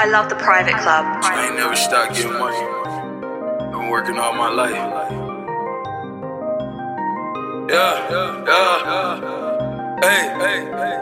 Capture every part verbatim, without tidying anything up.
I love the private club. I ain't never stopped getting money. Been working all my life. Yeah, yeah, hey, hey, hey.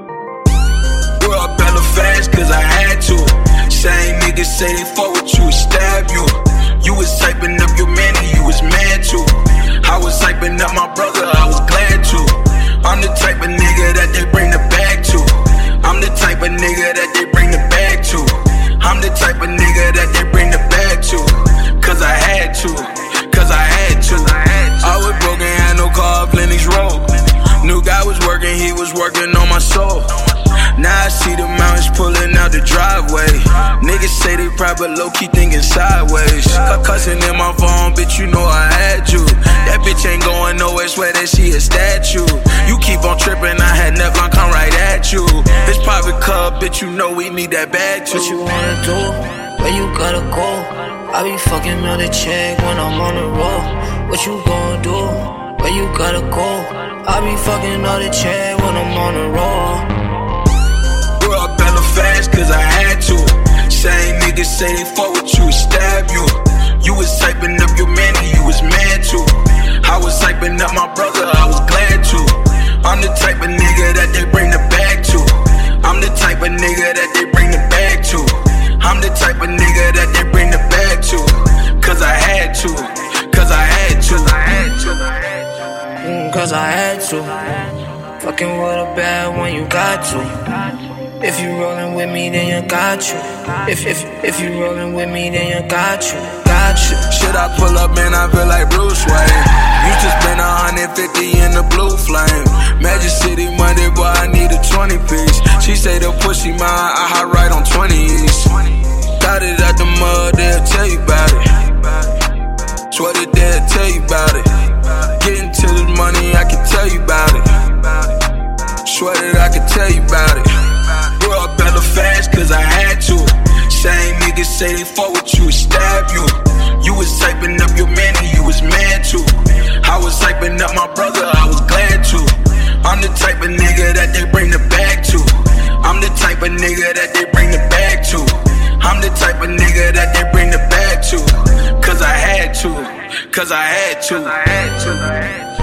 Grew up hella fast cause I had to. Same niggas say they fuck with you, stab you. You was hyping up your man and you was mad too. I was hyping up my brother, I was glad to. I'm the type of nigga that they bring the bag to. I'm the type of nigga that they bring the bag to. I'm the type of nigga that they bring the bag to. Cause I had to, cause I had to. I was broken, had no car, Lennox Road. New guy was working, he was working on my soul. Now I see the mountains pulling out the driveway. Niggas say they probably low-key thinking sideways. Cussing in my phone, bitch, you know I had you. That bitch ain't going nowhere, swear that she a statue. You keep on tripping, I had Nevlon come right at you. This private club, bitch, you know we need that bag too. What you wanna do? Where you gotta go? I be fucking on the check when I'm on the road. What you gonna do? Where you gotta go? I be fucking on the check when I'm on the road. Grew up hella fast cause I had to. Same niggas say they fuck with you, stab you. You was hyping up your man and you was mad too. I was hyping up my brother, I was glad to. I'm the type of nigga that they bring the bag to. I'm the type of nigga that they bring the bag to. I'm the type of nigga that they bring the bag to. Cause I had to, cause I had to, I had to. Mm, cause I had to. Fucking with a bad one, you got to. If you rollin' with me, then you got you. If if if you rollin' with me, then you got you. Got you. Shit, I pull up and I feel like Bruce Wayne. Used to spend a hundred fifty in the blue flame. Magic City Monday, boy, I need a twenty piece. She say the pussy mine, I hot right on twenty east. Got it out the mud, they'll tell you about it. Swear that they'll tell you about it. Getting to this money, I can tell you about it. Swear that I can tell you about it. Grew up hella fast cause I had to. Same niggas say they fuck with you, stab you. You was hyping up your man and you was mad too. I was hyping up my brother, I was glad to. I'm the type of nigga that they bring the bag to. I'm the type of nigga that they bring the bag to. I'm the type of nigga that they bring the bag to. Cause I had to, cause I had to, I had to.